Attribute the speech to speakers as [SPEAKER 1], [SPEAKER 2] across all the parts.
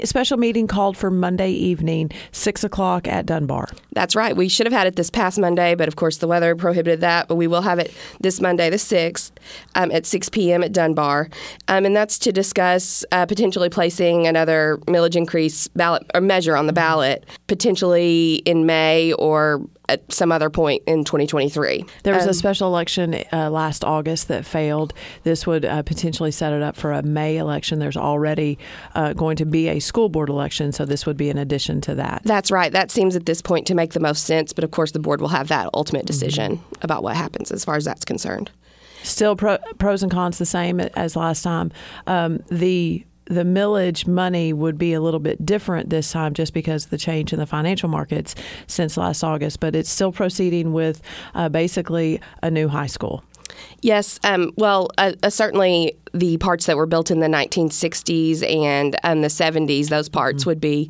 [SPEAKER 1] A special meeting called for Monday evening, 6 o'clock at Dunbar.
[SPEAKER 2] That's right. We should have had it this past Monday, but of course the weather prohibited that. But we will have it this Monday, the 6th, at 6 p.m. at Dunbar. And that's to discuss potentially placing another millage increase ballot or measure on the ballot, potentially in May or at some other point in 2023.
[SPEAKER 1] There was a special election last August that failed. This would potentially set it up for a May election. There's already going to be a school board election, so this would be in addition to that.
[SPEAKER 2] That's right. That seems at this point to make the most sense, but of course the board will have that ultimate decision about what happens as far as that's concerned.
[SPEAKER 1] Still pros and cons the same as last time. The millage money would be a little bit different this time just because of the change in the financial markets since last August, but it's still proceeding with basically a new high school.
[SPEAKER 2] Yes. Certainly the parts that were built in the 1960s and the 70s, those parts would be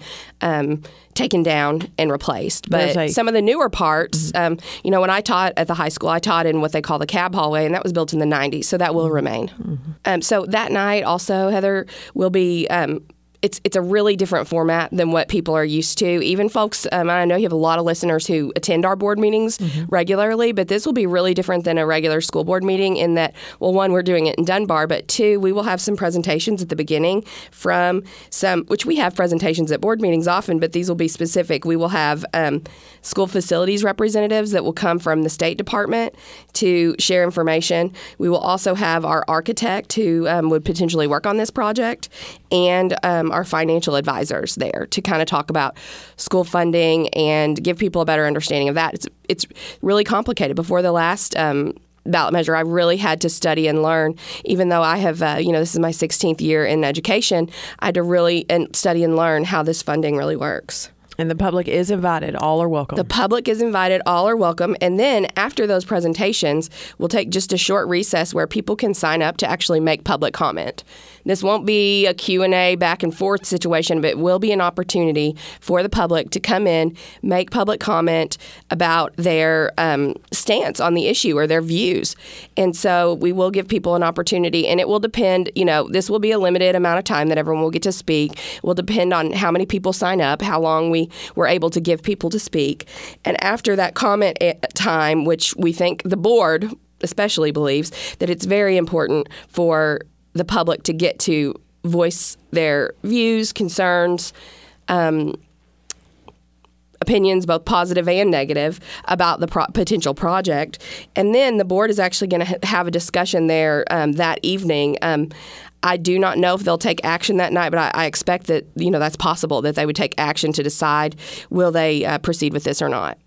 [SPEAKER 2] taken down and replaced. But some of the newer parts, when I taught at the high school, I taught in what they call the cab hallway, and that was built in the 90s, so that will remain. So that night also, Heather, will be it's a really different format than what people are used to. Even folks, I know you have a lot of listeners who attend our board meetings regularly, but this will be really different than a regular school board meeting in that, well, one, we're doing it in Dunbar, but two, we will have some presentations at the beginning from which we have presentations at board meetings often, but these will be specific. We will have school facilities representatives that will come from the State Department to share information. We will also have our architect who would potentially work on this project and our financial advisors there to kind of talk about school funding and give people a better understanding of that. It's really complicated. Before the last ballot measure, I really had to study and learn. Even though I have, this is my 16th year in education, I had to really study and learn how this funding really works.
[SPEAKER 1] And the public is invited. All are welcome.
[SPEAKER 2] The public is invited. All are welcome. And then after those presentations, we'll take just a short recess where people can sign up to actually make public comment. This won't be a Q&A back and forth situation, but it will be an opportunity for the public to come in, make public comment about their stance on the issue or their views. And so we will give people an opportunity, and it will depend, this will be a limited amount of time that everyone will get to speak. It will depend on how many people sign up, how long we were able to give people to speak. And after that comment time, which we think the board especially believes that it's very important for the public to get to voice their views, concerns, opinions, both positive and negative, about the potential project. And then the board is actually going to have a discussion there that evening. I do not know if they'll take action that night, but I expect that, that's possible, that they would take action to decide will they proceed with this or not.